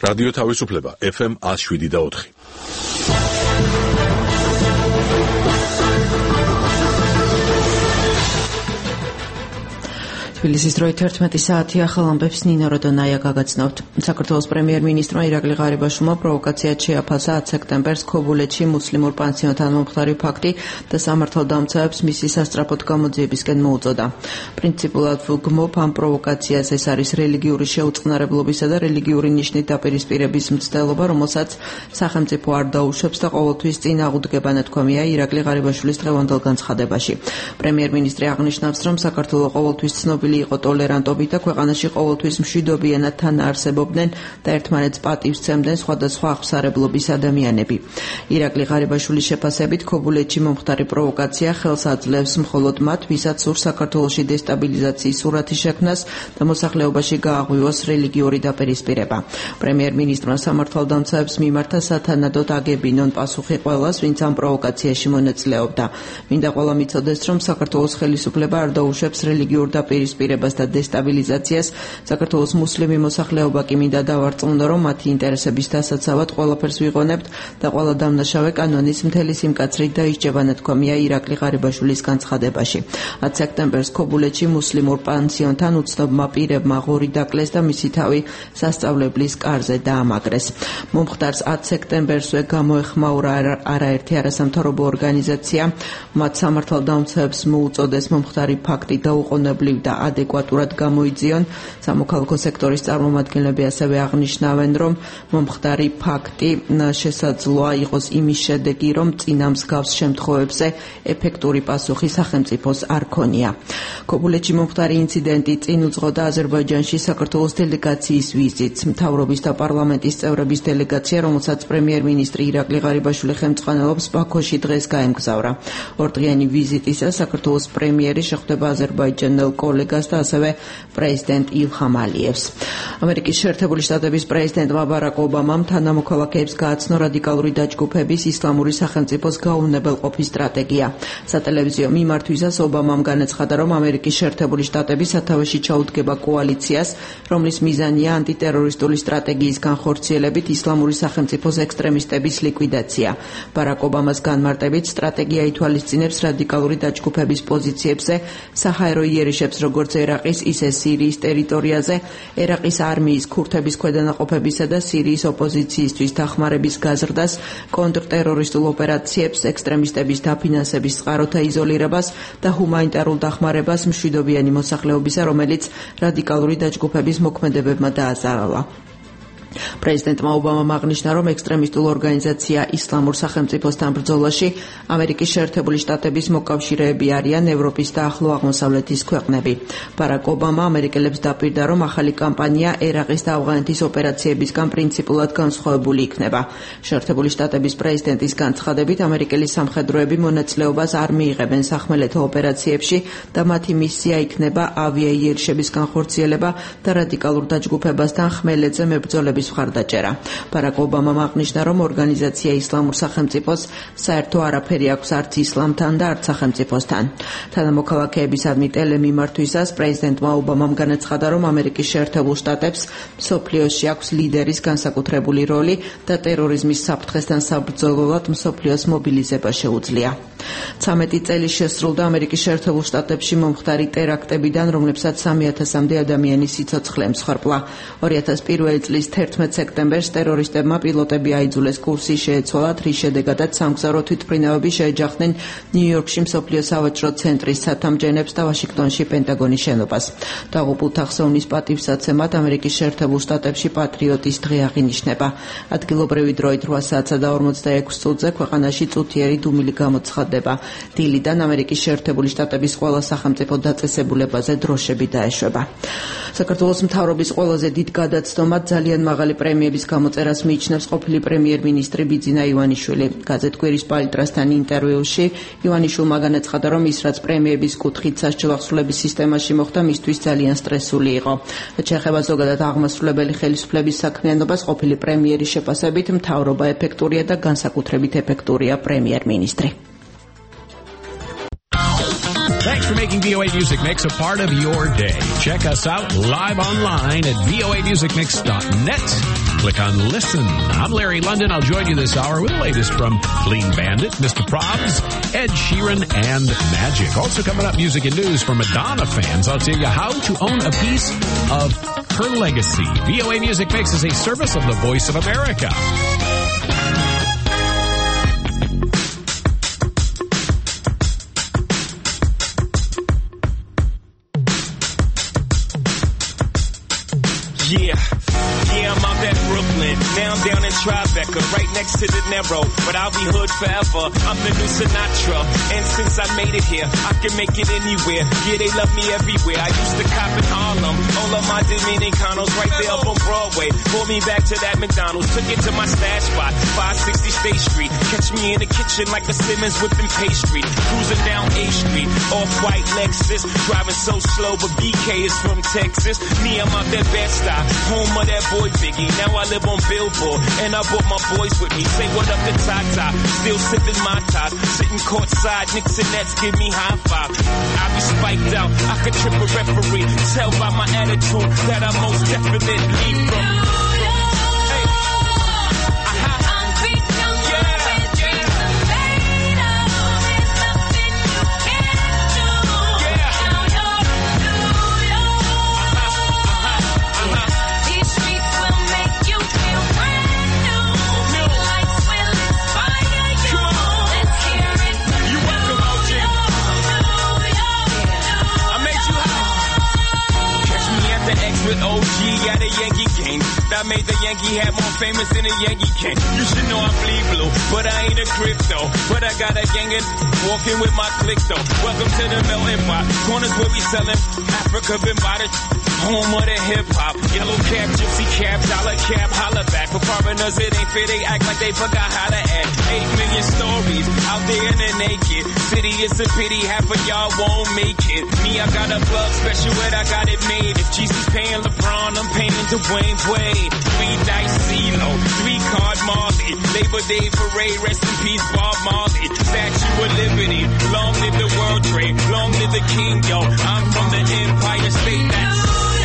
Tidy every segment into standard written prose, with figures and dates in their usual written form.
რადიო თავისუფლება FM 107.4. თბილისის დროით 11 საათი ახალ ამბებს ნინო როდონაია გაგაცნობთ. საქართველოს პრემიერ-მინისტრმა ირაკლი ღარიბაშვილმა პროვოკაციად შეაფასა 10 სექტემბერს ქობულეთში მუსლიმურ პანსიონთან მომხდარი ფაქტი და სამართალდამცავებს მისი სასწრაფოდ გამოძიებისკენ მოუწოდა. პრინციპულად ვგმობ ამ პროვოკაციას, ეს არის რელიგიური შეუწყნარებლობისა და რელიგიური ნიშნით დაპირისპირების მცდელობა, რომელსაც სახელმწიფო არ დაუშვებს და ყოველთვის წინ აღუდგება ნათქვამია ირაკლი ღარიბაშვილის დღევანდელ განცხადებაში. პრემიერ-მინისტრი აღნიშნავს, რომ საქართველო ყოველთვის ცნობილი იყო ტოლერანტობით და ქვეყანაში ყოველთვის მშვიდობიანად თანაარსებობდნენ და ერთმანეთს პატივს სცემდნენ სხვადასხვა აღმსარებლობის ადამიანები. ირაკლი ღარიბაშვილის შეფასებით ქობულეთში მომხდარი პროვოკაცია ხელს აძლევს მხოლოდ მათ, ვისაც სურს საქართველოში დესტაბილიზაციის სურათი შექმნას და მოსახლეობაში გააღვივოს რელიგიური დაპირისპირება. პრემიერ-მინისტრმა სამართალდამცავებს მიმართა სათანადოდ აგებინონ პასუხი ყველას, ვინც ამ პროვოკაციაში მონაწილეობდა. მინდა ყველა მიცოდეს, რომ საქართველოს ხელისუფლება არ დაუშვებს რელიგიურ დაპირისპირებას და დესტაბილიზაციას. საქართველოს მუსლიმი მოსახლეობა კი მინდა დავარწმუნო, რომ მათი ინტერესების დასაცავად ყველაფერს ვიღონებთ და ყველა დამნაშავე კანონის მთელი სიმკაცრით დაისჯება ნათქვამია ირაკლი ღარიბაშვილის განცხადებაში. 10 სექტემბერს ქობულეთში მუსლიმურ პანსიონთან უცნობმა პირებმა ღორი დაკლეს და მისი თავი სასწავლებლის კარზე დაამაგრეს. მომხდარს 10 სექტემბერსვე გამოეხმაურა არაერთი არასამთავრობო ორგანიზაცია. მათ სამართალდამცავებს მოუწოდეს მომხდარი ფაქტი დაუყოვნებლივ და ადეკვატურად გამოიძიონ. სამოქალაქო სექტორის წარმომადგენლები ასევე აღნიშნავენ, რომ მომხდარი ფაქტი შესაძლოა იყოს იმის შედეგი, რომ წინა მსგავს შემთხვევებზე ეფექტური პასუხი სახელმწიფოს არ ქონია. ქობულეთში მომხდარი ინციდენტი წინ უძღოდა აზერბაიჯანში საქართველოს დელეგაციის ვიზიტს. მთავრობის და პარლამენტის წევრების დელეგაცია, რომელსაც პრემიერ-მინისტრი ირაკლი ღარიბაშვილი ხელმძღვანელობს, ბაქოში დღეს გაემგზავრა. ორდღიანი ვიზიტისას საქართველოს პრემიერი შეხვდება აზერბაიჯანელ კოლეგას და ასევე პრეზიდენტ ილჰამ ალიევს. ამერიკის შეერთებული შტატების პრეზიდენტმა ბარაკ ობამამ თანამოქალაქეებს გააცნო რადიკალური დაჯგუფების ისლამური სახელმწიფოს გაუვნებელყოფის სტრატეგია. სატელევიზიო მიმართვისას ობამამ განაცხადა, რომ ამერიკის შეერთებული შტატები სათავეში ჩაუდგება კოალიციას, რომლის მიზანია ანტიტერორისტული სტრატეგიის განხორციელებით ისლამური სახელმწიფოს ექსტრემისტების ლიკვიდაცია. ბარაკ ობამას განმარტებით სტრატეგია ითვალისწინებს რადიკალური დაჯგუფების პოზიციებზე საჰაერო იერიშებს როგორც ერაყის, ისე სირიის ტერიტორიაზე, ერაყის არმიის, ქურთების ქვედანაყოფებისა და სირიის ოპოზიციისთვის დახმარების გაზრდას, კონტრტერორისტულ ოპერაციებს, ექსტრემისტების დაფინანსების წყაროთა იზოლირებას და ჰუმანიტარულ დახმარებას მშვიდობიანი მოსახლეობისა, რომელიც რადიკალური დაჯგუფების მოქმედებებმა დააზარალა. პრეზიდენტმა ობამამ აღნიშნა, რომ ექსტრემისტულ ორგანიზაცია ისლამურ სახელმწიფოსთან ბრძოლაში ამერიკის შეერთებული შტატების მოკავშირეები არიან ევროპის და ახლო აღმოსავლეთის ქვეყნები. ბარაკ ობამა ამერიკელებს დაპირდა, რომ ახალი კამპანია ერაყის და ავღანეთის ოპერაციებისგან პრინციპულად განსხვავებული იქნება. შეერთებული შტატების პრეზიდენტის განცხადებით, ამერიკელი სამხედროები მონაწილეობას არ მიიღებენ სახმელეთო ოპერაციებში და მათი მისია იქნება ავიაიერიშების განხორციელება და რადიკალურ დაჯგუფებასთან ხმელეთზე მებრძოლების მხარდაჭერა. ბარაკ ობამამ აღნიშნა, რომ ორგანიზაცია ისლამურ სახელმწიფოს საერთო არაფერი აქვს არც ისლამთან და არც სახელმწიფოსთან. თანამოქალაქეებისადმი ტელემიმართვისას პრეზიდენტმა ობამამ განაცხადა, რომ ამერიკის შეერთებულ შტატებს მსოფლიოში აქვს ლიდერის განსაკუთრებული როლი და ტერორიზმის საფრთხესთან საბრძოლველად მსოფლიოს მობილიზება შეუძლია. 13 წელი შესრულდა ამერიკის შეერთებულ შტატებში მომხდარი ტერაქტებიდან, რომლებსაც 3000-მდე ადამიანი სიცოცხლე ემსხვერპლა. 2001 წლის 11 სექტემბერს ტერორისტებმა პილოტები აიძულეს კურსი შეეცვალათ, რის შედეგადაც სამგზავრო თვითმფრინავები შეეჯახნენ ნიუ-იორკში მსოფლიო სავაჭრო ცენტრის სათამჯენებს და ვაშინგტონში პენტაგონის შენობას. დაღუპულთა ხსოვნის პატივსაცემად ამერიკის შეერთებულ შტატებში პატრიოტის დღე აღინიშნება. ადგილობრივი დროით 8 საათსა და 46 წუთზე ქვეყანაში წუთიერი დუმილი გამოცხადდება. დილიდან ამერიკის შეერთებული შტატების ყველა სახელმწიფო დაწესებულებაზე დროშები დაეშვება. საქართველოს მთავრობის ყველაზე დიდ გადაცდომად ძალიან მაღალი პრემიების გამოწერას მიიჩნევს ყოფილი პრემიერ-მინისტრი ბიძინა ივანიშვილი. გაზეთ კვირის პალიტრასთან ინტერვიუში ივანიშვილმა განაცხადა, რომ ის რაც პრემიების კუთხით სასჯელ აღსრულების სისტემაში მოხდა, მისთვის ძალიან სტრესული იყო. შეეხება ზოგადად აღმასრულებელი ხელისუფლების საქმიანობას, ყოფილი პრემიერის შეფასებით მთავრობა ეფექტურია და განსაკუთრებით ეფექტურია პრემიერ-მინისტრი. Thanks for making VOA Music Mix a part of your day. Check us out live online at voamusicmix.net click on Listen. I'm Larry London. I'll join you this hour with the latest from Clean Bandit, Mr. Probs, Ed Sheeran, and Magic. Also coming up, music and news for Madonna fans. I'll tell you how to own a piece of her legacy. VOA Music Mix is a service of the Voice of America. Yeah, I'm out at Brooklyn. Now I'm down in Tribeca, right next to De Niro. But I'll be hood forever. I'm the new Sinatra. And since I made it here, I can make it anywhere. Yeah, they love me everywhere. I used to cop in Harlem. All of my Dominicanos right there up on Broadway. Pulled me back to that McDonald's. Took it to my stash spot, 560 State Street. Catch me in the kitchen like a Simmons whipping pastry. Cruising down A Street, off-white Lexus. Driving so slow, but BK is from Texas. Me, I'm out that Bed-Stuy, home of that boy Biggie. Now I live on Billboard, and I brought my boys with me. Say what up to Tata, still sipping my top. Sitting courtside, Knicks and Nets give me high five. I be spiked out, I could trip a referee. Tell by my attitude that I most definitely from. With OG at a Yankee game. That made the Yankee hat more famous than a Yankee can. You should know I bleed blue, but I ain't a crypto. But I got a gang of walking with my click though. Welcome to the melting pot. Corners where we selling Africa been by the home of the hip hop. Yellow cap, gypsy cap, dollar cap, holla back. For foreigners it ain't fair, they act like they forgot how to act. 8 million stories out there in the naked city. It's a pity half of y'all won't make it. Me, I got a plug special ed, I got it made. If Jesus paying LeBron, I'm paying Dwayne Wade. 3 dice CeeLo, 3 card Marley. Labor Day parade, rest in peace Bob Marley. Statue of Liberty, long live the World Trade, long live the King, yo. I'm from the Empire State, that's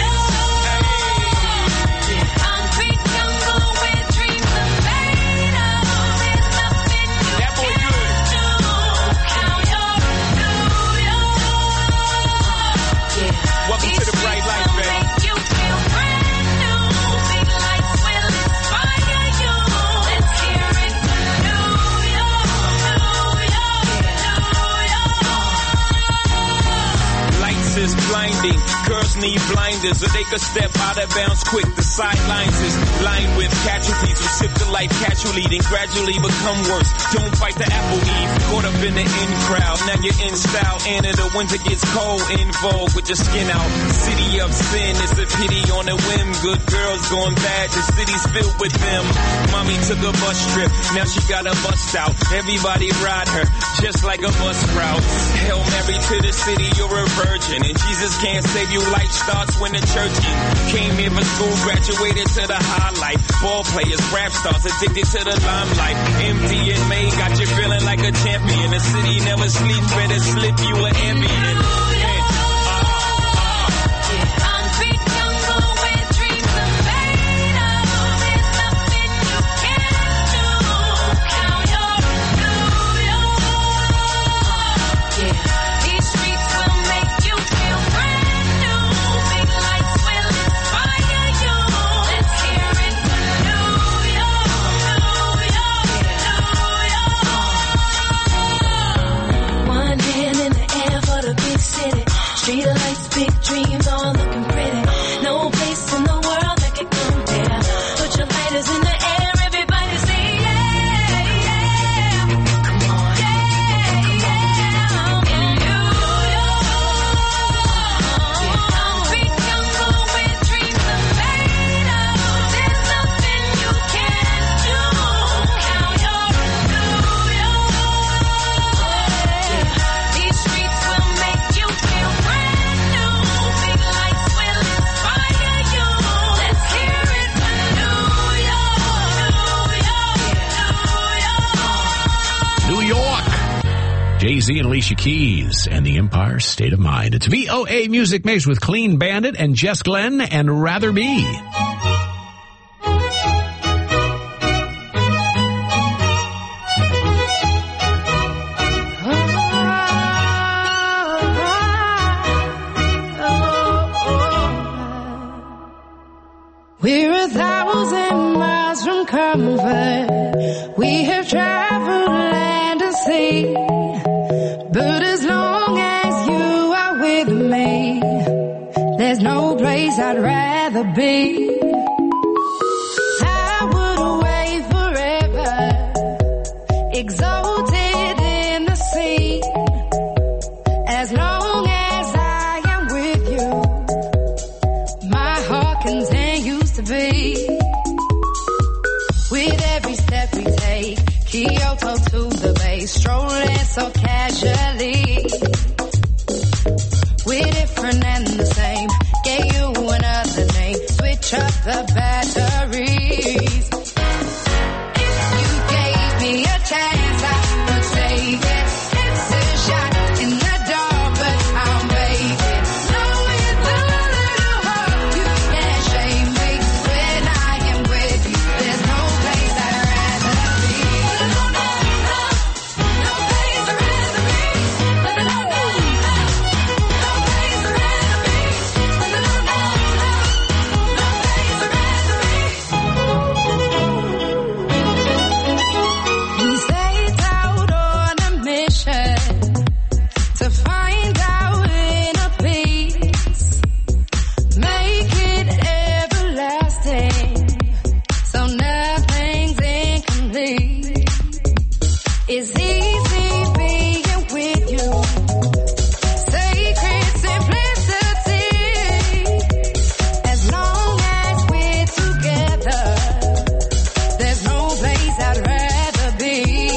blinding. Girls need blinders so they could step out of bounds quick. The sidelines is lined with casualties who sip the life casually, then gradually become worse. Don't fight the apple eve. Caught up in the in crowd. Now you're in style, and in the winter gets cold. In vogue with your skin out. City of sin, it's a pity on a whim. Good girls going bad, the city's filled with them. Mommy took a bus trip, now she got a bust out. Everybody ride her, just like a bus route. Hail Mary to the city, you're a virgin. And Jesus can't save you, life starts when the church in. Came here for school, graduated to the highlight. Ball players, rap stars, addicted to the limelight. Empty in May, got you feeling like a champion. The city never sleeps, better slip you an ambient. Street lights, big dreams, all looking pretty. No place in the world that could compare. Put your lighters in the air, everybody say yeah, yeah. Come on, yeah, yeah. In New York, concrete jungle where dreams are made of. There's nothing you can't do. Now you're New York. These streets will make you feel brand new. Big lights will inspire you. Let's hear it for New York, New York, New York. York. Jay-Z and Alicia Keys and the Empire State of Mind. It's VOA Music Mix with Clean Bandit and Jess Glenn and Rather Be. rather be. I would wait forever, exalted in the sea, as long as I am with you. My heart continues to beat. With every step we take, Kyoto to the bay, strolling so casually. We're different and the same. Gave you another name. Switch up the batteries. If you gave me a chance, I would take it. It's a shot in the dark, but I'll make it. Knowing the little hope you can't shame me. When I am with you, there's no place I'd rather be. No, no, no, no place I'd rather be. No, no, no, no. To find our inner peace, make it everlasting, so nothing's incomplete. It's easy being with you, sacred simplicity. As long as we're together, there's no place I'd rather be.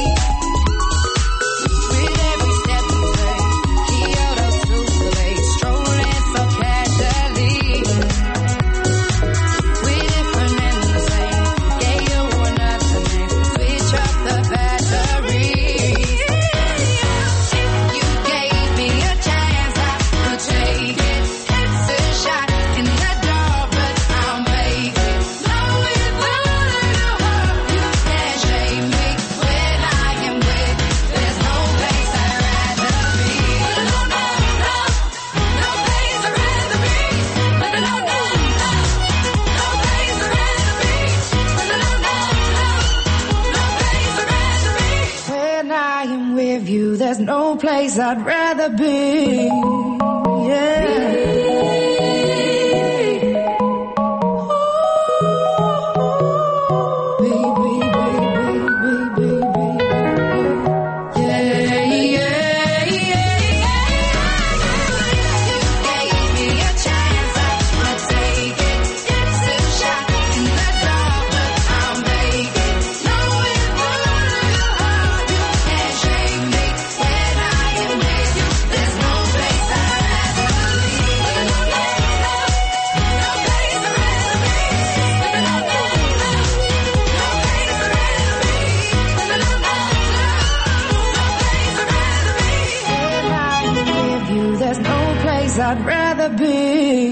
There's no place I'd rather be. Yeah. I'd rather be.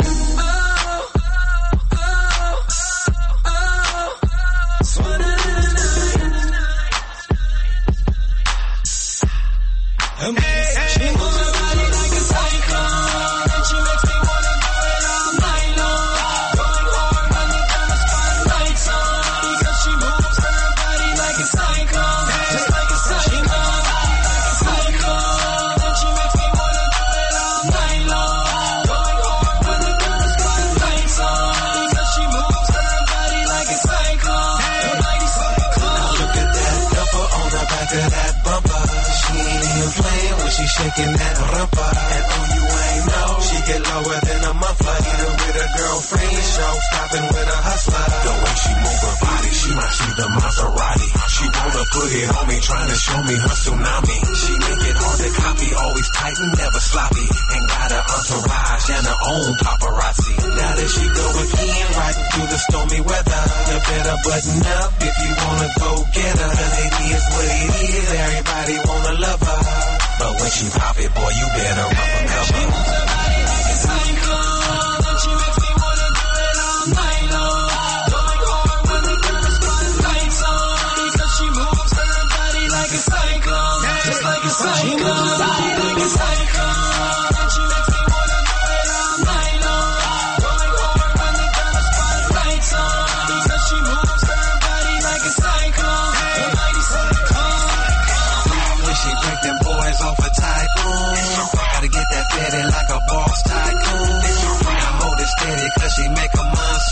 Shaking that rumpa, and you ain't know she get lower than a muffler. Either with a girlfriend, show stopping with a hustler. The way she move her body, she might see the Maserati. She wanna put it on me, trying to show me her tsunami. She make it hard to copy, always tight and never sloppy. And got her entourage and her own paparazzi. Now that she go again, riding through the stormy weather, you better button up if you wanna go get her. Cause it is what it is, everybody wanna love her. But when she pop it, boy, you better run for cover. She moves her body like a cyclone, and she makes me wanna do it all night long. Going hard when the girls put the lights on, because she moves her body like a cyclone, just like a cyclone. She moves her body like a cyclone, and she makes me wanna do it all night long. Going hard when the girls put the lights on, because she moves her body like a cyclone, a mighty cyclone. When she break them boys off a tycoon, gotta get that fatty like a boss tycoon. I hold it steady cause she make a monster.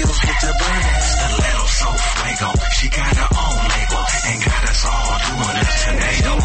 heels get to burning. Stiletto so fuego. She got her own label and got us all doing a tornado.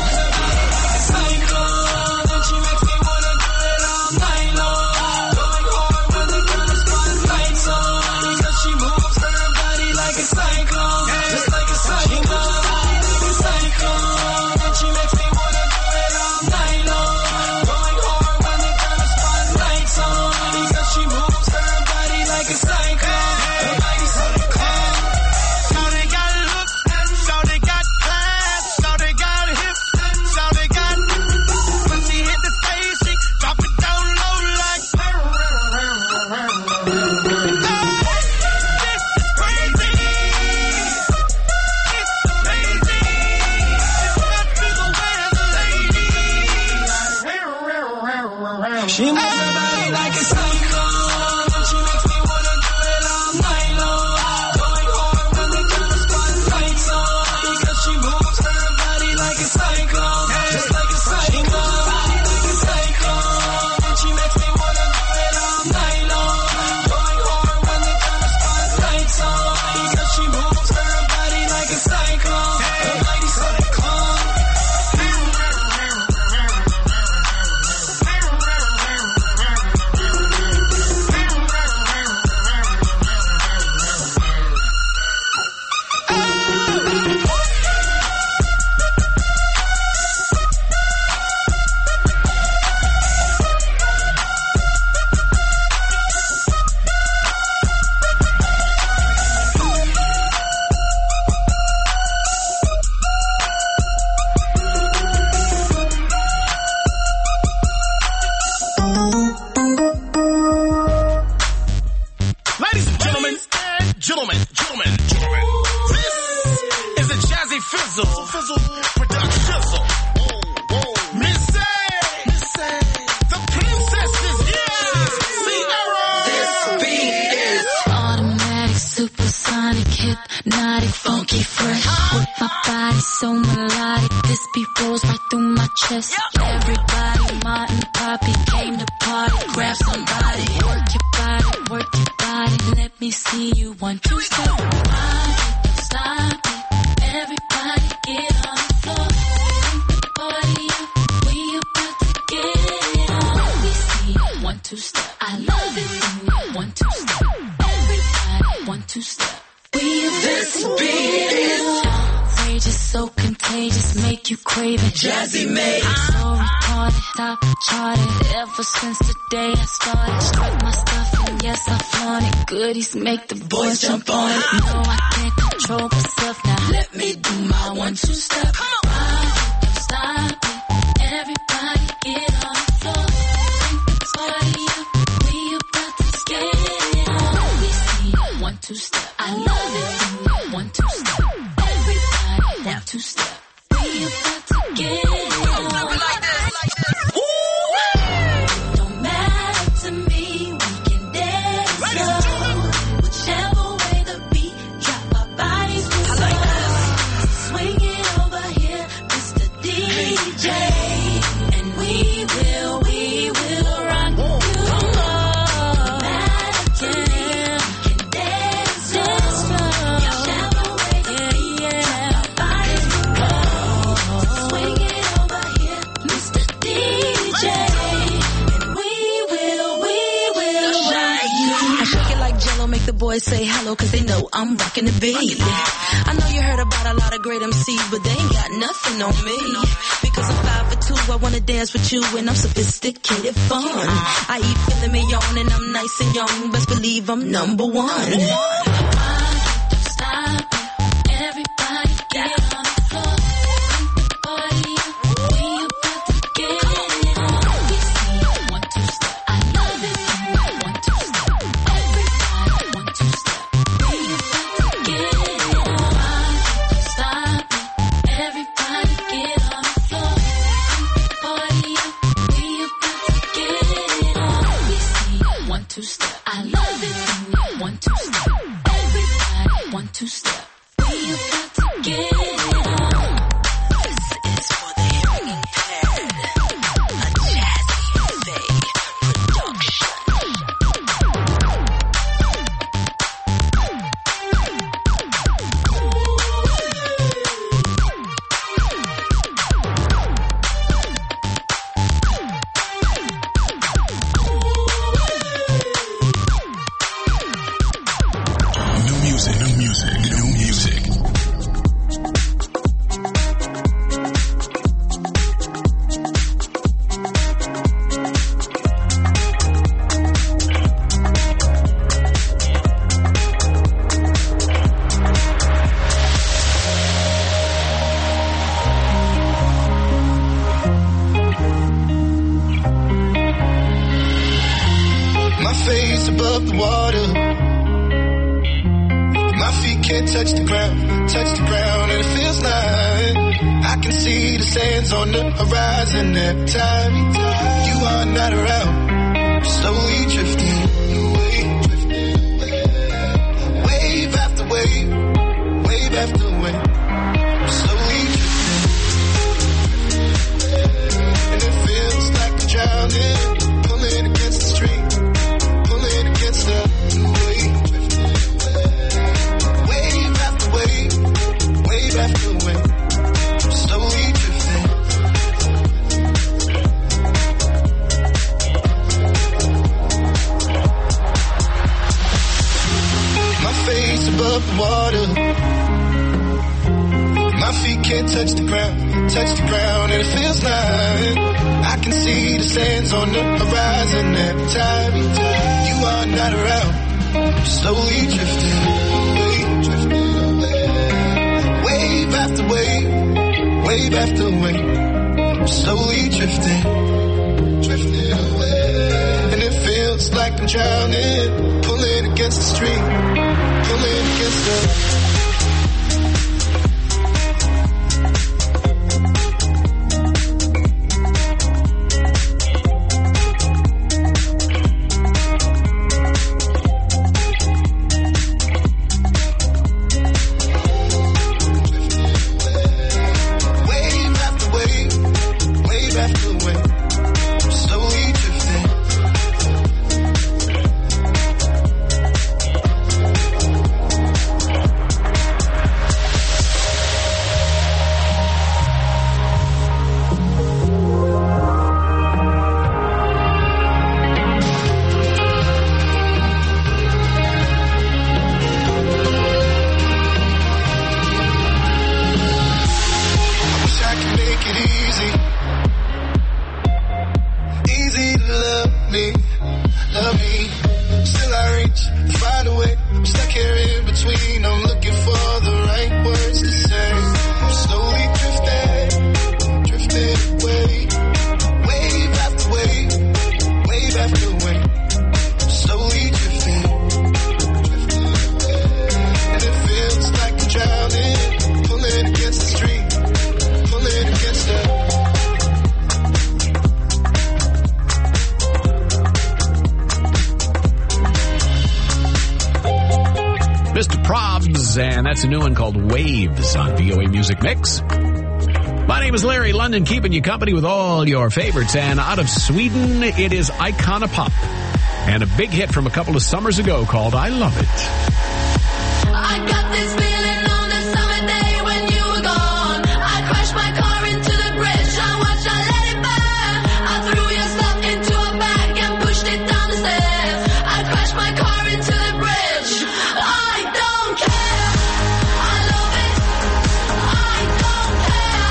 She moves her body like a cyclone. She makes me wanna do it all night long. Going hard when they turn the spotlights on. Because she moves her body like a cyclone. Just like a cyclone. Like a cyclone. And she makes me wanna do it all night long. Going hard when they turn the spotlights on. Because she moves her body like a cyclone. Like a cyclone. Make the boys jump on it. No, I can't control myself now. Let me do my 1-2 step. Come on. Don't stop it. Everybody get on the floor. Party up. We about to get it on. We see 1-2 step. I love it. 1-2 step. Everybody 1-2 step. We about to get it on. Like this. Don't matter to me. We can dance. Whichever way the beat drop, our bodies will slow. Swing it over here, Mr. DJ, and we will rock you. Matter to me, we can dance slow. Whichever way the beat drop, our bodies will go. Swing it over here, Mr. DJ, and we will rock you. I shake it like Jello, make the boys say hello, cause they know I'm rocking the beat. I know you heard about a lot of great MCs, but they ain't got nothing on me. Because I'm 5'2", I wanna dance with you, and I'm sophisticated fun. I eat filet mignon, and I'm nice and young, best believe I'm number one. Don't stop it. Everybody get on the floor. Party up. We about to get it on. We see 1-2 step. I love it. 1-2 step. Everybody 1-2 step. We about to get it on. Don't stop it. Everybody get on the floor. Party up. We about to get it on. We see 1-2 step. I love it. 1-2 step. Everybody 1-2 step. We about to get it on. This is for the hanging pad, a Jazzy Faye production. music. New music. New music. My face above the water. My feet can't touch the ground, and it feels like I can see the sands on the horizon every time you are not around. I'm slowly drifting away, wave after wave, wave after wave. I'm slowly drifting, and it feels like I'm drowning, pulling against the stream, pulling against the wave. Wave after wave, I'm slowly drifting. My face above the water. My feet can't touch the ground, and it feels like I can see the sands on the horizon every time you are not around. I'm slowly drifting away, drifting away. Wave after wave, wave after wave. I'm slowly drifting, drifting away. And it feels like I'm drowning, pulling against the stream, pulling against the... And that's a new one called Waves on VOA Music Mix. My name is Larry London, keeping you company with all your favorites. And out of Sweden, it is Iconopop. And a big hit from a couple of summers ago called I Love It. I got this feeling on a summer day when you were gone. I crashed my car into the bridge. I watched, I let it burn. I threw your stuff into a bag and pushed it down the stairs. I crashed my car into the bridge. I don't care. I love it. I don't care.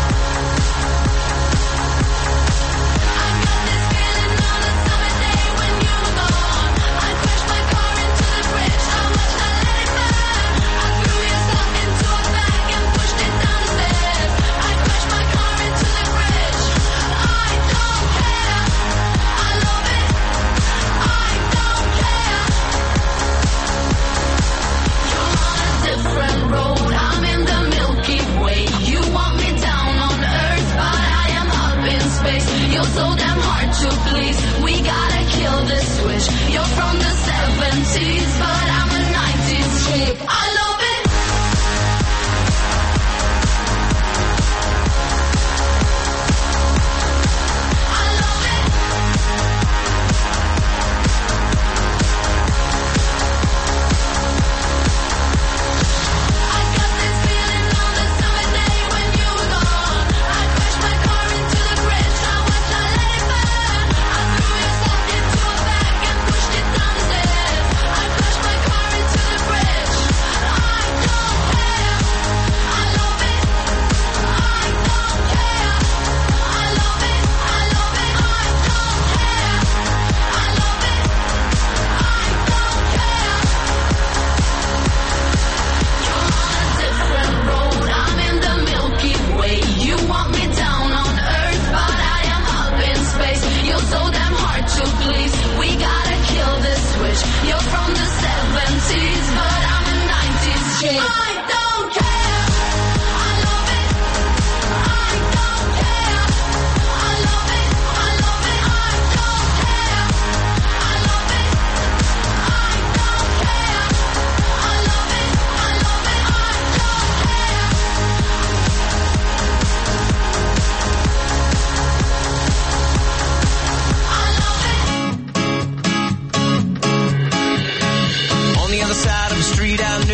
I got this feeling on a summer day when you were gone. I crashed my car into the bridge. I watched,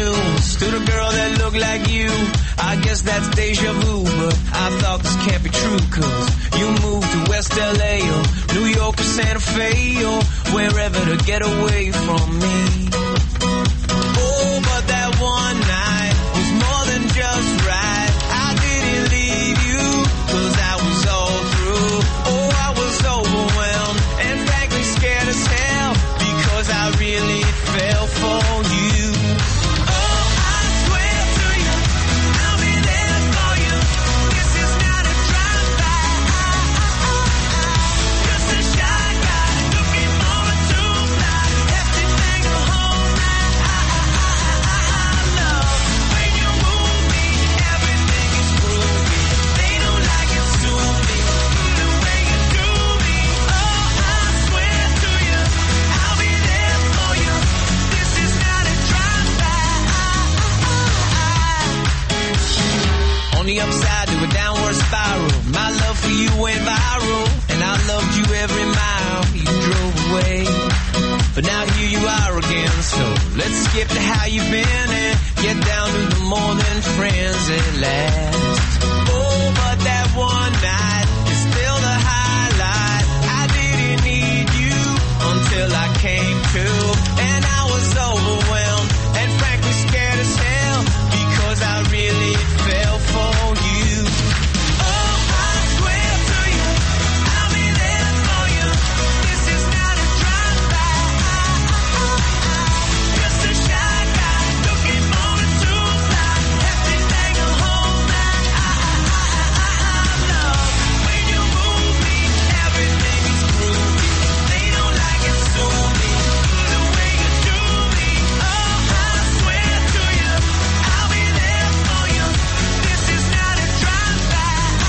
news to the girl that looked like you. I guess that's deja vu, but I thought this can't be true, cause you moved to West LA or New York or Santa Fe or wherever to get away from me. Oh, but that one night was more than just right. I didn't leave you, cause I was all through. Oh, I was overwhelmed and frankly scared as hell, because I really fell for you. Oh, I swear to you, I'll be there for you. This is not a drive-by. Just a shy guy looking for a two-fly. Hefty thing the whole night. Love, when you move me, everything is groovy. They don't like it, sue me. The way you do me. Oh, I swear to you, I'll be there for you. This is not a drive-by. On the upside to a downward spiral, my love for you went viral, and I loved you every mile you drove away. But now here you are again, so let's skip to how you've been and get down to the more than friends at last. Oh, but that one night is still the highlight. I didn't need you until I came to, and I was overwhelmed and frankly scared as hell, because I really fell for you. Oh, I swear to you, I'll be there for you. This is not a drive-by. Just a shy guy looking for a two-fly. Hefty thing the whole night. Love, when you move me, everything is groovy. They don't like it, sue me. The way you do me. Oh, I swear to you, I'll be there for you. This is not a drive-by.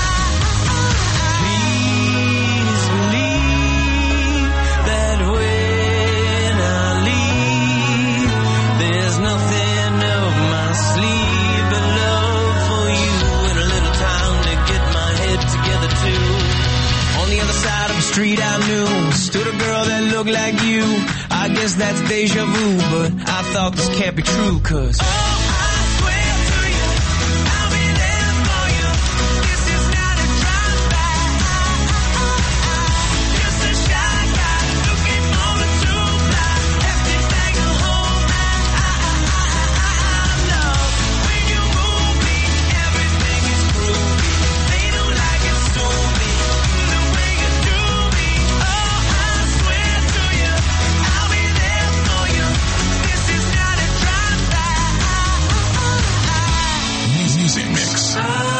Please believe that when I leave, there's nothing up my sleeve but love for you and a little time to get my head together too. On the other side of the street I knew stood a girl that looked like you. I guess that's deja vu, but I thought this can't be true, cause oh, I swear to you, I'll be there for you. This is not a drive-by. Just a shy guy looking for a two-fly. Hefty thing the whole night. Love, when you move me, everything is groovy. They don't like it, sue me. The way you do me. Oh, I swear to you, I'll be there for you. This is not a drive-by. Music mix.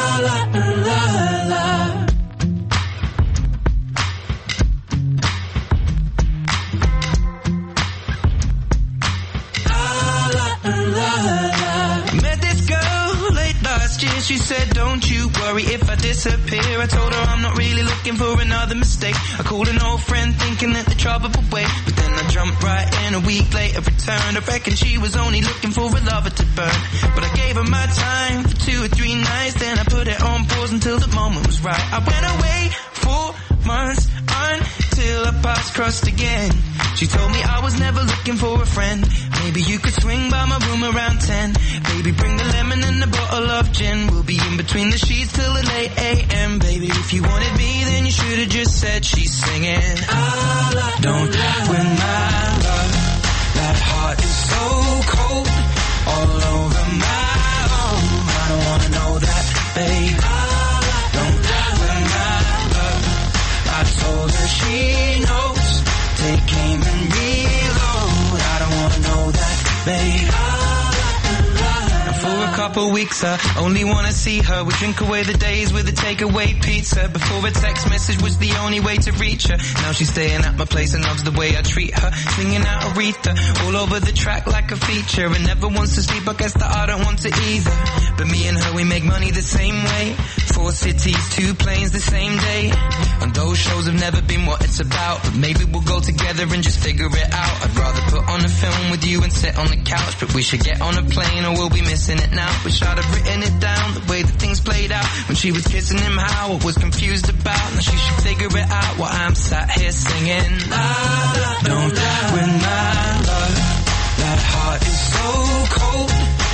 Met this girl late last year. She said, don't you worry if I disappear. I told her I'm not really looking for another mistake. I called an old friend thinking that the trouble would wait, but then I jumped right in. A week later returned. I reckon she was only looking for a lover to burn, but I gave her my time for 2 or 3 nights. Then I put it on pause until the moment was right. I went away 4 months until our paths crossed again. She told me I was never looking for a friend. Maybe you could swing by my room around 10. Baby, bring the lemon and a bottle of gin. We'll be in between the sheets till the late AM. Baby, if you wanted me, then you should have just said she's singing. Don't win my love. That heart is so cold, all over my own. I don't wanna know that, babe. Don't win my love. I told her she knows. Take aim and reload. I don't wanna know that, babe. And for a couple weeks I only wanna see her. We drink away the days with a takeaway pizza. Before a text message was the only way to reach her. Now she's staying at my place and loves the way I treat her. Singing out Aretha all over the track like a feature. And never wants to sleep, I guess that I don't want to either. But me and her, we make money the same way. 4 cities, 2 planes the same day. And those shows have never been what it's about, but maybe we'll go together and just figure it out. I'd rather put on a film with you and sit on the couch, but we should get on a plane or we'll be missing it now. Wish I'd have written it down, the way that things played out. When she was kissing him, how I was confused about. Now she should figure it out while I'm sat here singing. Don't win my love. That heart is so cold,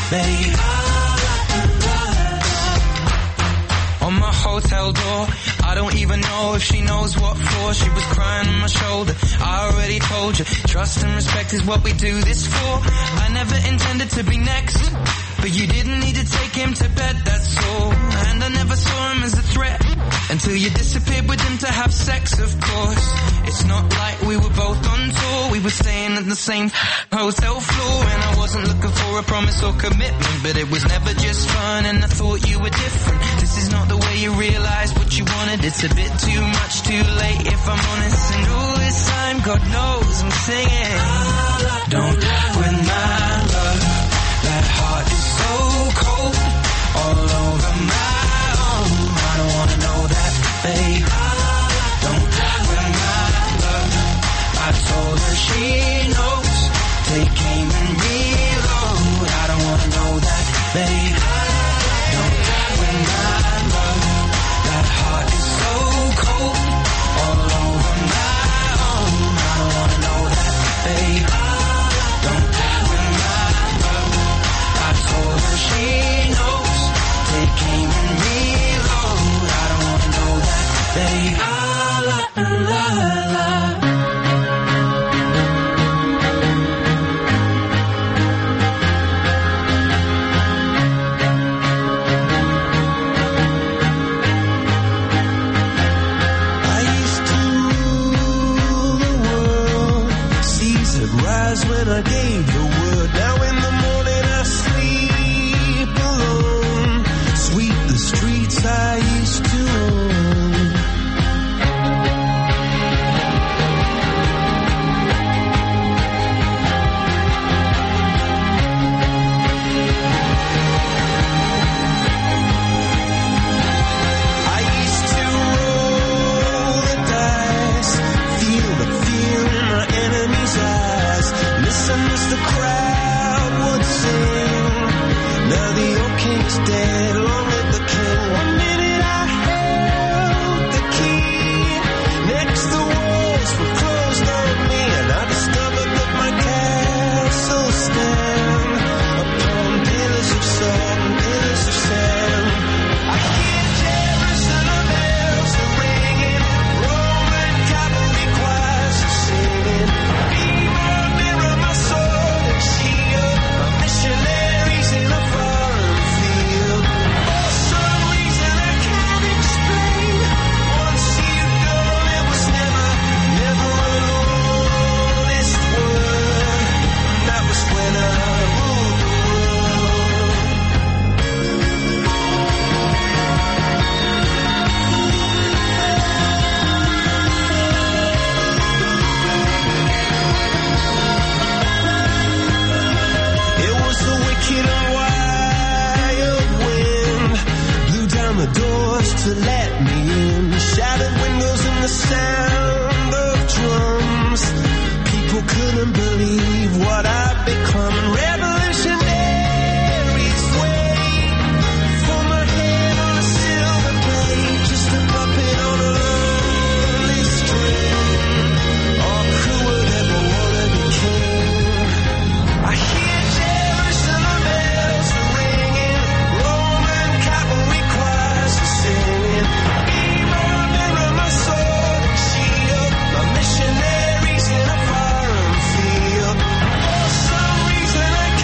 babe. On my hotel door, I don't even know if she knows what floor. She was crying on my shoulder. I already told you, trust and respect is what we do this for. I never intended to be next, but you didn't need to take him to bed, that's all. And I never saw him as a threat until you disappeared with him to have sex, of course. It's not like we were both on tour. We were staying at the same hotel floor, and I wasn't looking for a promise or commitment, but it was never just fun, and I thought you were different. This is not the way you realize what you wanted. It's a bit too much, too late, if I'm honest. And all this time, God knows I'm singing. Don't win my love. That heart is so cold, all over my own. I don't wanna know that, babe. Don't win my love. I told her she knows. Take aim and reload. I don't wanna know that, babe. Don't win my love. That heart is so cold, all over my own. I don't wanna know that, babe. Don't win my love. I told her she knows. Take aim and reload. I don't wanna know that, babe. I used to rule the world. Seas had rise when I gave the word. Now in the morning I sleep alone. Sweep the streets I used to own. I used to roll the dice, feel the fear in my enemy's eyes. Listen as the crowd would sing. Now the old king's dead, long live the king. One minute I held the key. Next the walls were closed on me, and I discovered that my castle stand upon pillars of salt and pillars of sand. I hear Jerusalem bells are ringing, Roman cavalry choirs are singing. Mirror, mirror, my sword and shield, my missionaries in a foreign field. For some reason I can't explain, once you've gone it was never, never an honest word. And that was when I ruled the world. It was the wicked and wild wind, blew down the doors to let me in. Shattered windows and the sound of drums. People couldn't believe what I'd become. Revolutionaries wait for my head on a silver plate, just a puppet on a lonely string. Oh, who would ever wanna be king? I hear Jerusalem bells are ringing, Roman cavalry choirs are singing. Mirror, mirror, my sword and shield, my missionaries in a foreign field. For some reason I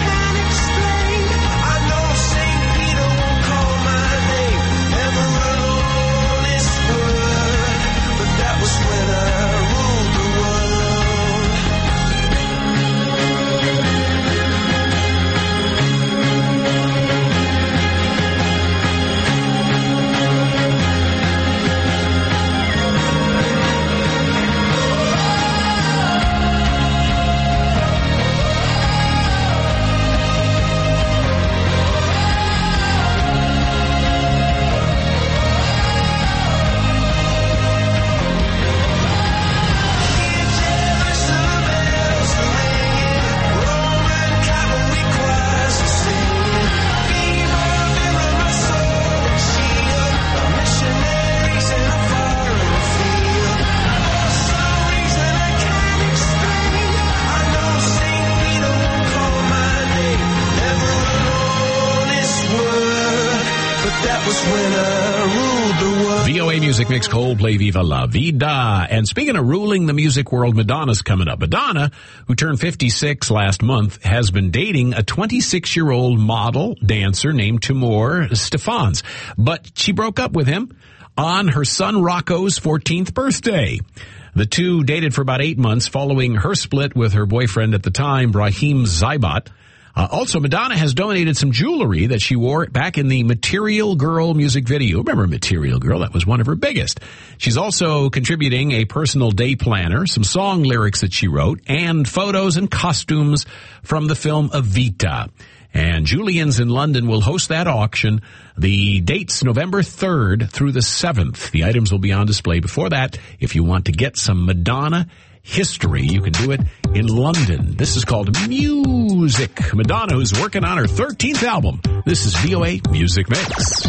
was when I ruled the world. VOA Music Mix, Coldplay, Viva La Vida. And speaking of ruling the music world, Madonna's coming up. Madonna, who turned 56 last month, has been dating a 26-year-old model dancer named Timur Stephans. But she broke up with him on her son Rocco's 14th birthday. The two dated for about 8 months following her split with her boyfriend at the time, Brahim Zaibat. Also, Madonna has donated some jewelry that she wore back in the Material Girl music video. Remember Material Girl? That was one of her biggest. She's also contributing a personal day planner, some song lyrics that she wrote, and photos and costumes from the film Evita. And Julian's in London will host that auction. The date's November 3rd through the 7th. The items will be on display. Before that, if you want to get some Madonna history, you can do it in London. This is called Music. Madonna, who's working on her 13th album. This is VOA Music Mix.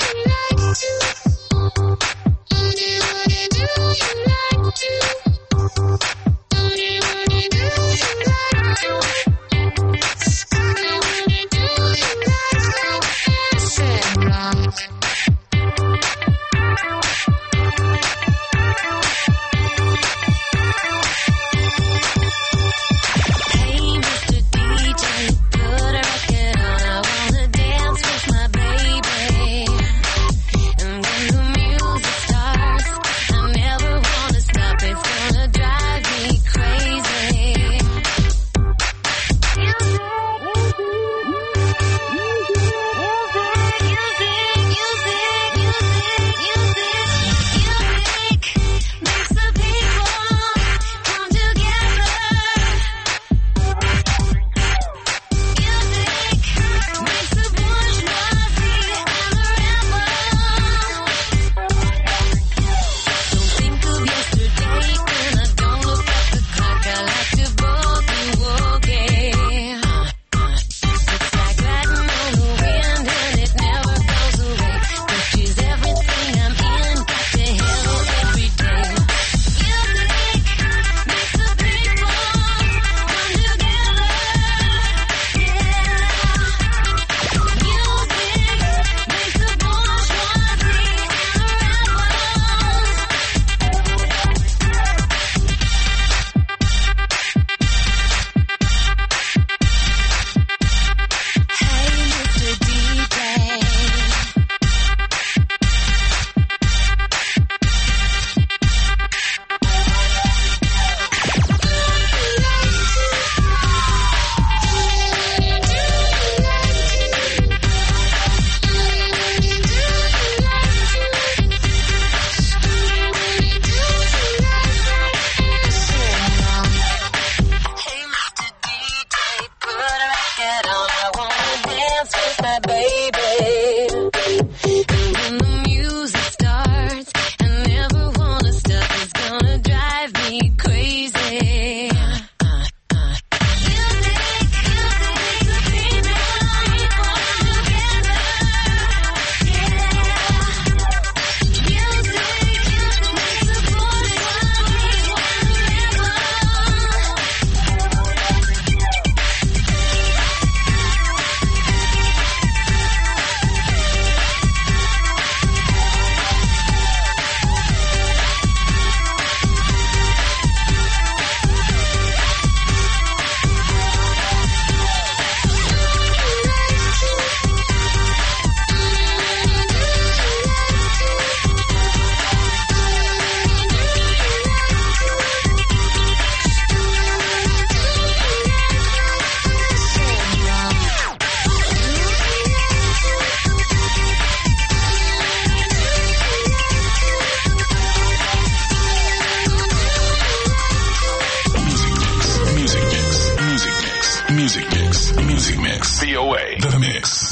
Music Mix. VOA. The Mix.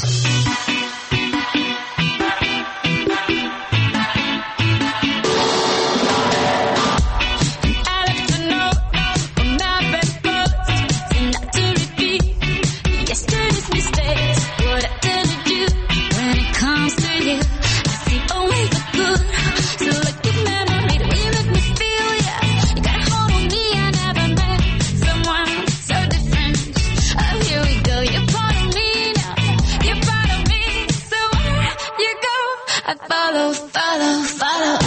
You're part of me now. I follow, follow, follow.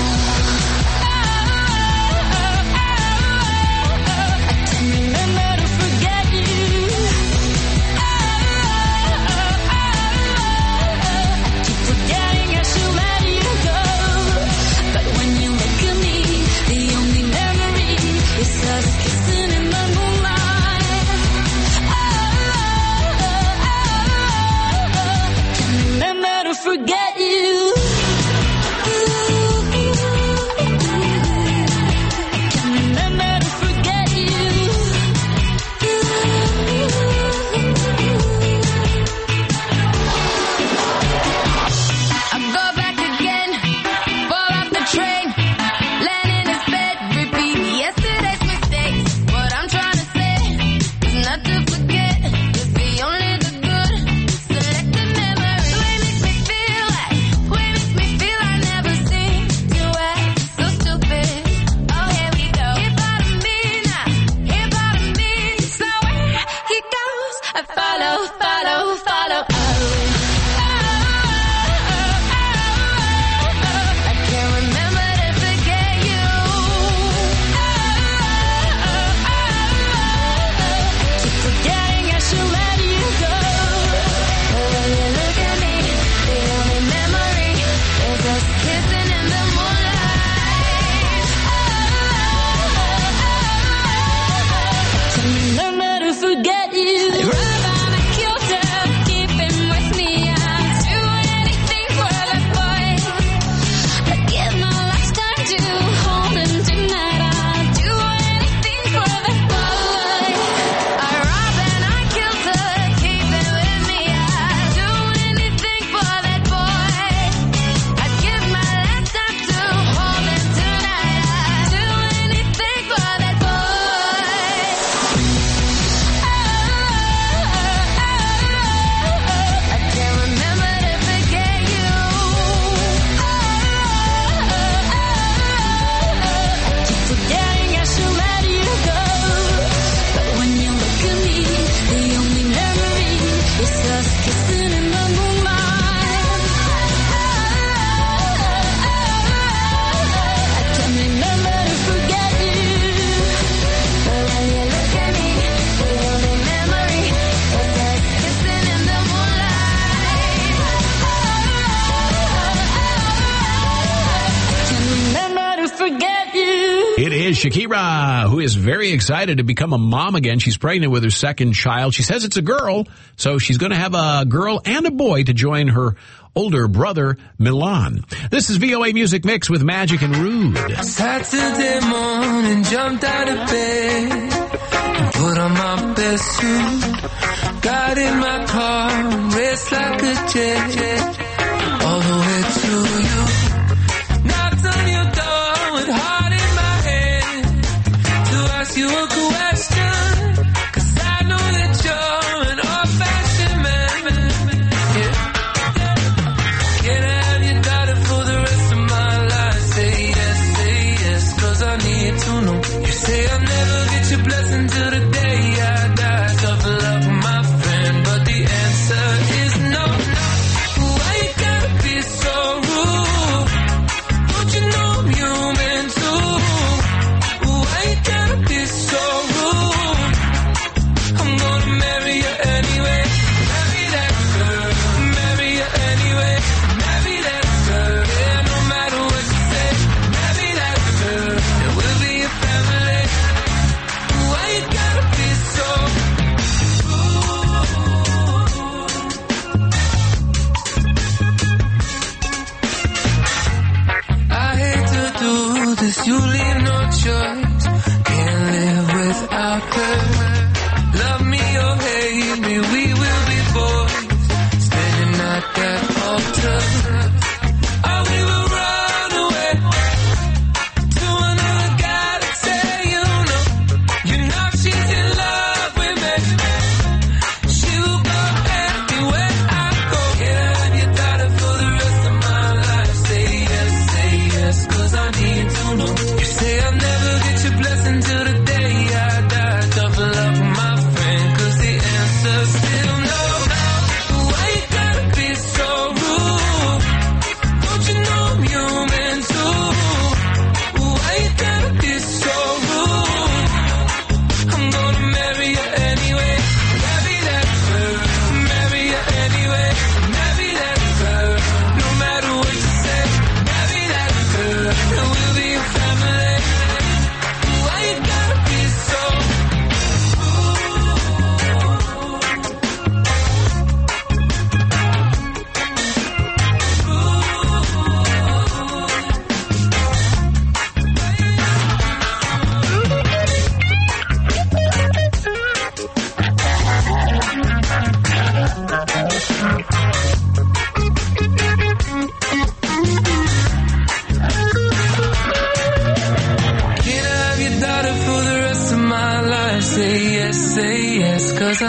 Forget you. Can't remember to forget you. I go back again, fall off the train, land in his bed, repeat yesterday's mistakes. What I'm trying to say is not to forget, just be only the good, selected memories. Way makes me feel like, way makes me feel I never seen you act so stupid. Oh, here we go. Here part of me now, here part of me. So where he goes, I follow, follow, follow. I can't remember to forget you. Keep forgetting I should let you go. But when you look at me, the only memory is us kissing in the moonlight. Can't remember to forget you. Ride on a kilter, keep him with me. I'd do anything for that boy. I'd give my lifetime to hold him tonight. I'd do anything for that boy. I rob and I killed her, keep it with me. I'd do anything for that boy. I'd give my lifetime to hold him tonight. I'd do anything for that boy. I can't remember to forget you. Keep forgetting I should let you go. But when you look at me, the only memory is us kissing in the moonlight. I can't remember to forget you. But when you look at me, the only memory is us kissing in the moonlight. Can't remember to forget you. It is Shakira, who is very excited to become a mom again. She's pregnant with her second child. She says it's a girl, so she's going to have a girl and a boy to join her older brother, Milan. This is VOA Music Mix with Magic and Rude. Saturday morning, jumped out of bed and put on my best suit. Got in my car and raced like a jet all the way to you. Knocked on your door with heart in my hand to ask you a question, 'cause I know that you're an old-fashioned man. Yeah. Can I have your daughter for the rest of my life? Say yes, 'cause I need to know. You say I'll never get your blessing till the day I die. Tough luck, my friend, but the answer is no.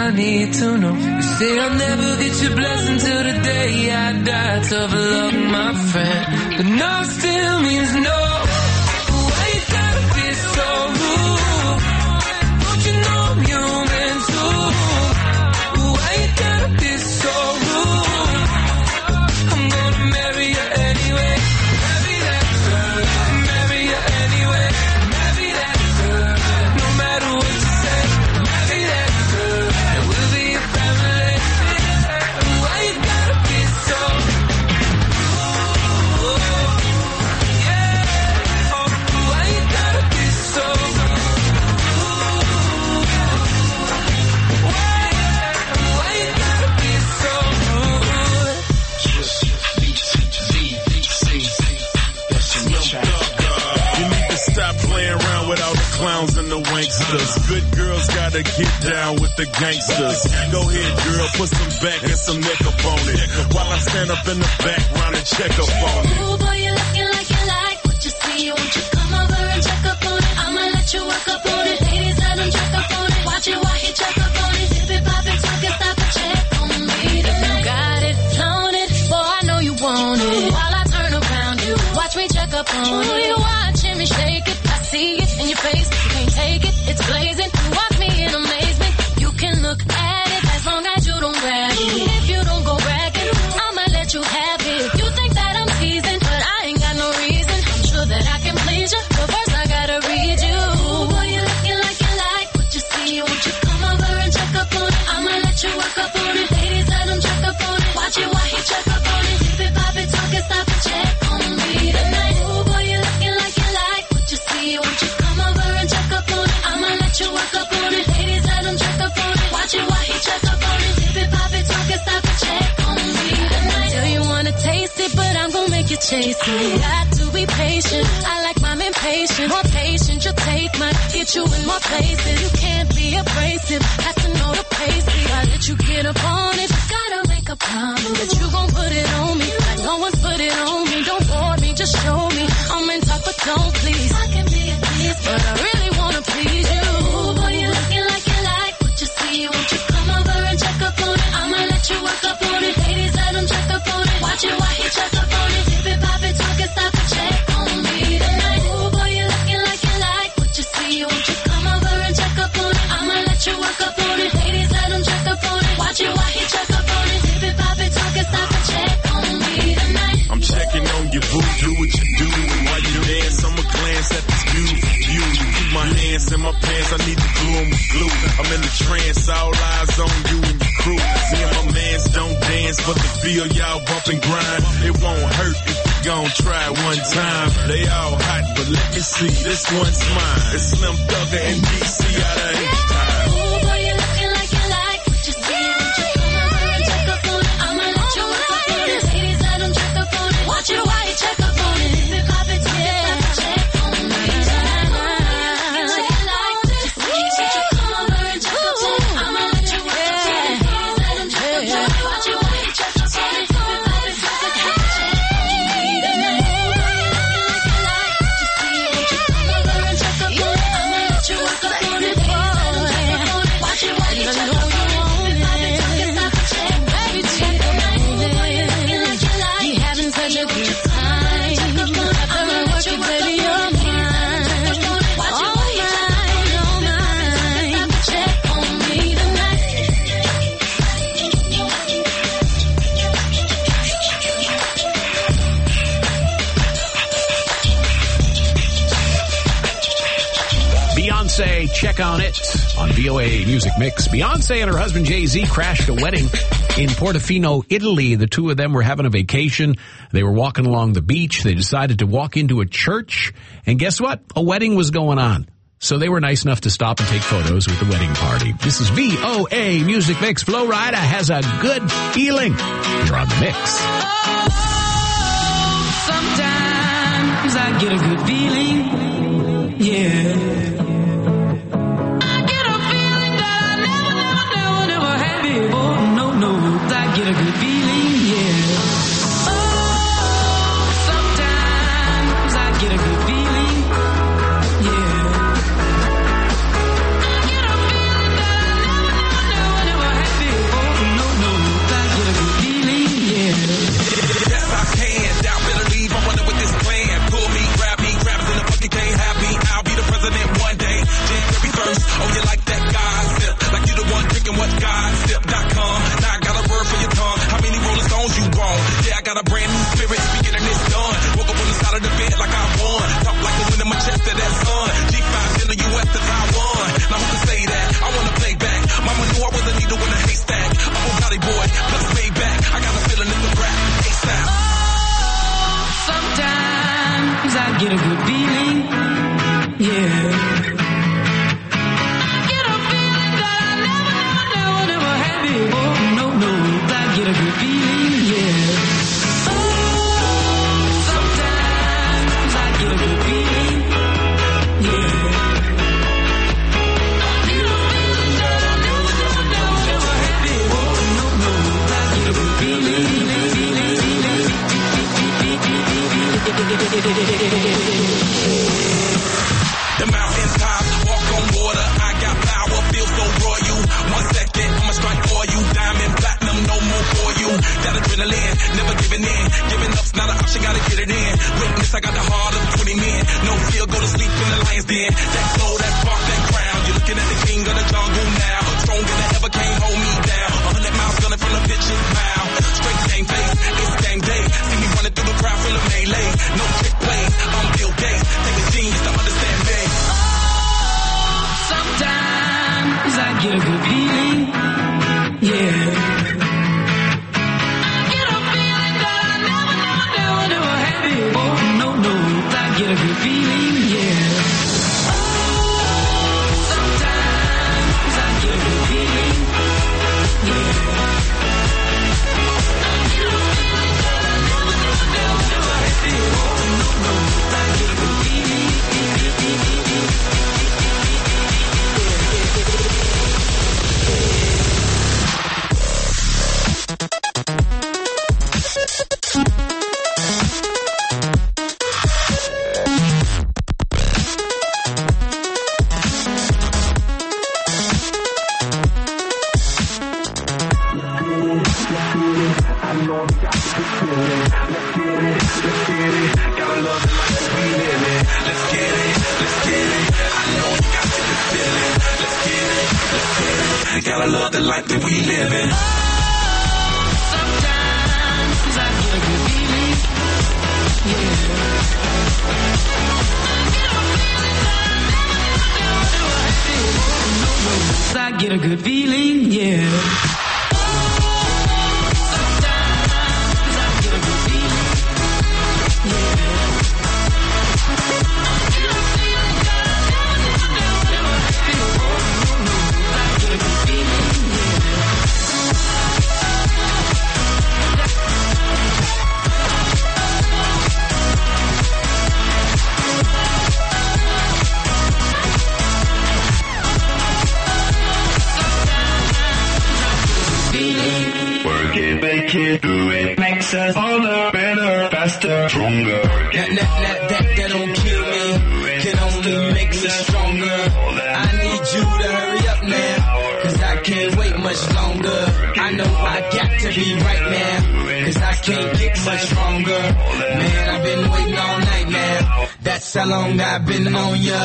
I need to know. You say I'll never get your blessing till the day I die. Tough luck, my friend, but no still means no. Why you gotta be so rude? Don't you know I'm human too? Why you gotta be so rude? I'm gonna marry you anyway. Marry that girl. Marry you anyway. Marry that girl. No matter what you say. Marry that girl. And we'll be a family. Why you gotta be so why you gotta be so why you gotta be so You need to stop playing around with all the clowns and the wanksters. Good girls gotta get down with the gangsters. Go ahead, girl, put some back and some neck up on it. While I stand up in the background and check up on it. Ooh, boy, you're looking like you like what you see. Won't you come over and check up on it? I'ma let you work up on it. Ladies, let them check up on it. Watch it while he check up on it. Dip it, pop it, talk it, stop and check on me tonight. You got it, flown it, boy, I know you want it. While I turn around you, watch me check up on it. You watching me shake it, I see it in your face. You can't take it, it's blazing. You watch me in amazement. You can look at it as long as you don't grab it. If you don't go bragging, I'ma let you have it. You think that I'm teasing, but I ain't got no reason. I'm sure that I can please you, but first I gotta read you. Ooh, boy, you're looking like you like what you see. Won't you come over and check up on it? I'ma let you work up on it. Ladies, let them check up on it. Watch it while he check up on it. Dip it, pop it, talk it, stop and check on me tonight. Ooh, boy, you're looking like you like what you see. Won't you come over and check up on it? I'ma let you work up on it. Ladies, let them check up on it. Watch it while he check up on it. Dip it, pop it, talk it, stop and check on me tonight. Tell you wanna taste it, but I'm gonna make you chase it. Got to be patient. I like mine impatient. More patient, you'll take mine. Get you in more places. You can't be abrasive. Have to know the pace. I let you get up on it. Gotta make a promise that you gon' put it on me. Like no one's put it on me. Don't bore me, just show me. I'm in talk, but don't please. I can be a tease, but I really wanna please you. Ooh, boy, you're looking like you like what you see. Won't you come over and check up on it? I'ma let you work up on it. Ladies, let them check up on it. Watch it while he check up on it. Dip it, pop it, talk it, stop and check on me tonight. Ooh, boy, you're looking like you like what you see. Won't you come over and check up on it? I'ma let you work up on it. Ladies, let them check up on it. Watch it while he check up on it. Dip it, pop it, talk it, stop and check on me tonight. I'm checking on your boo, do what you do. And while you dance, I'ma glance at this beautiful view. Keep my hands in my pants, I need to glue 'em with glue. I'm in the trance, all eyes on you and your crew. Me and my mans don't dance, but the feel y'all bump and grind. It won't hurt if you gon' try one time. They all hot, but let me see, this one's mine. It's Slim Thugger and DC out of H-Time. Ooh, boy, you're looking like you like what you see. Won't you come over and check up on it? I'ma let you work up on it. Ladies, let them check up on it. Watch it while you check up on it. Dip it, pop it, talk it, stop and check on me tonight. Looking like you like what you see. Won't you come over and check up on it? I'ma let you work up on it. Ladies, let them check up on it. Watch it while you check up on it. Dip it, pop it, talk it, stop and check on me tonight. Looking like you like what you see. Won't you come over and check up on it? I'ma let you work up on it. Ladies, let them check up on it. Watch it while you check up on it. Dip it, pop it, talk it, stop and check on me tonight. Looking like you like We having such a good time. After I work it, baby, you're mine. All mine, all mine. check on me tonight. Beyonce, Check on It on VOA Music Mix. Beyonce and her husband Jay-Z crashed a wedding in Portofino, Italy. The two of them were having a vacation. They were walking along the beach. They decided to walk into a church. And guess what? A wedding was going on. So they were nice enough to stop and take photos with the wedding party. This is VOA Music Mix. Flo Rida has a good feeling. You're on the mix. Sometimes I get a good feeling, yeah. I get a feeling that I never had before. No, I get a good feeling, yeah. Oh, sometimes I get a good feeling, yeah. I get a feeling that I never got a brand new spirit, speaking and it's done. Woke up on the side of the bed like I won. Talk like the wind in my chest to that sun. G5 in the US that I won. Now who can say that? I wanna play back. Mama knew I was a needle in a haystack. I'm a Gotti boy, plus made back. I got a feeling it's a rap. ASAP. Sometimes I get a good feeling, yeah. Get a feeling that I never had before. No, I get a good feeling, yeah. Oh, sometimes I get a good feeling, yeah. Get a feeling that I never had before. No, I get a good feeling. The mountain tops, walk on water. I got power, feel so royal. 1 second, I'ma strike for you. Diamond, platinum, no more for you. That adrenaline, never giving in. Giving up's not an option, gotta get it in. Witness, I got the heart of 20 men. No fear, go to sleep in the lion's den. That soul, that spark, that crown. You're looking at the king of the jungle now. Stronger than ever, can't hold me down. 100 miles gunning from the pitcher's mound. Straight game face, it's game day. See me running through the crowd, full of melee. No trick plays, I'm Bill Gates. Take a genius to understand me. Sometimes I get a good feeling, yeah. I get a feeling that I never had before. No, I get a good feeling, yeah. Oh, sometimes I get a good feeling, yeah. I get a feeling that I never had before. No, I get a good feeling. Gotta love the life that we live in. Sometimes I get a good feeling, yeah. I get a good feeling, yeah. Do it makes us older, better, faster, stronger. That don't kill me, can only make me stronger. I need you to hurry up now, cause I can't wait much longer. I know I got to be right now, cause I can't get much stronger. Man, I've been waiting all night now, that's how long I've been on ya.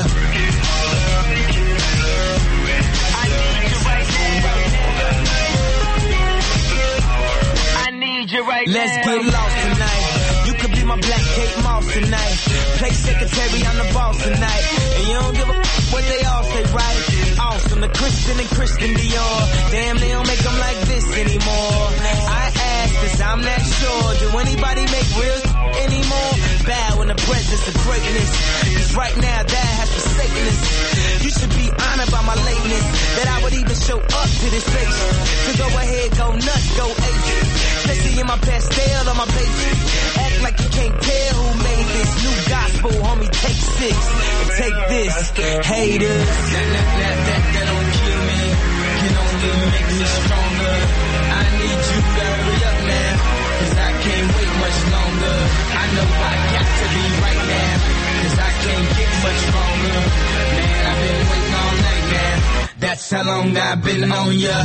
Let's get lost tonight. You could be my black Kate Moss tonight. Play secretary, I'm the boss tonight. And you don't give a what they all say, right? Awesome, the Christian and Christian Dior. Damn, they don't make them like this anymore. I ask this, I'm not sure. Do anybody make real anymore? Bow in the presence of greatness. Cause right now that has forsaken us. You should be honored by my lateness, that I would even show up to this place. So go ahead, go nuts, go ape. Especially in my pastel on my pages. Act like you can't tell who made this new gospel, homie. Take 6 and take this, haters. That don't kill me, can only make me stronger. I need you to hurry up now, cause I can't wait much longer. I know I got to be right now, cause I can't get much stronger. Man, I've been waiting all night now, that's how long I've been on ya.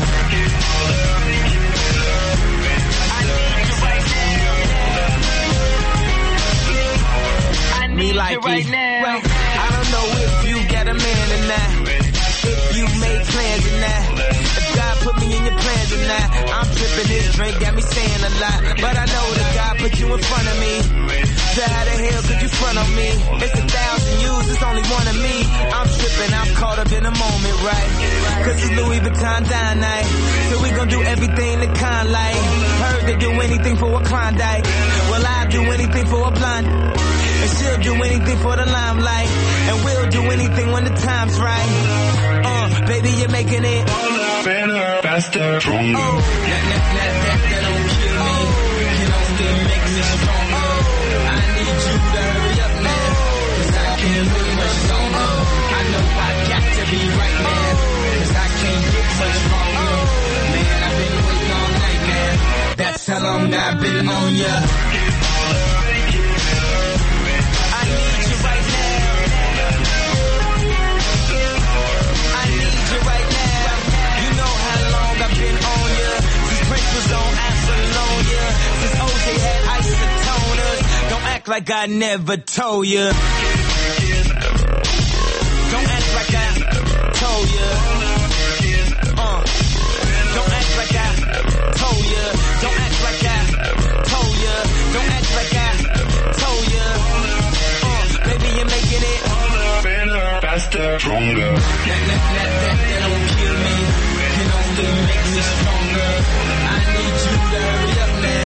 Me like it right now. Well, I don't know if you got a man or not, if you made plans or not, if God put me in your plans or not. I'm tripping, this drink got me saying a lot, but I know that God put in front of me. So how the hell could you front on me? It's 1,000 yous, it's only one of me. I'm tripping, I'm caught up in the moment, right? Cause it's Louis Vuitton dine night. So we gon' do everything the kind like. Heard they do anything for a Klondike. Well, I'll do anything for a blonde. And she'll do anything for the limelight. And we'll do anything when the time's right. Baby, you're making it better, faster, stronger. That don't kill me. Can only make me stronger. I need you to hurry up now. Cause I can't wait much longer. I know I got to be right now. Cause I can't get much longer. Man, I've been waiting all night now. That's how long I've been on ya. I need you right now. I need you right now. You know how long I've been on ya. Since Prince was on Apollonia. Since OJ had isotoners. Don't act like I never told ya. Don't act like I told ya. Don't act like I told ya. Don't act like I told ya. Don't act like I told ya. Baby, you're making it better, faster, stronger. That don't kill me. Can only make me stronger. I need you to hurry up now.